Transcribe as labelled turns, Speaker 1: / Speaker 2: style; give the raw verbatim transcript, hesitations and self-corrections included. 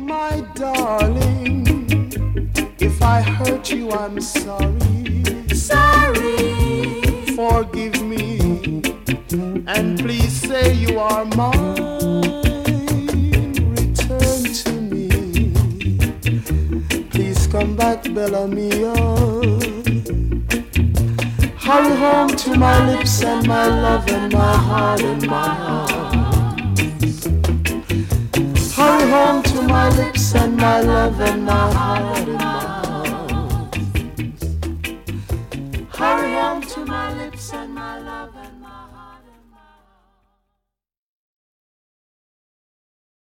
Speaker 1: My darling, if I hurt you, I'm sorry.
Speaker 2: Sorry.
Speaker 1: Forgive me, and please say you are mine. Return to me. Please come back, Bella Mia. Hurry home to my lips and my love and my heart and my arms. Hurry home to my lips and my love and my heart and my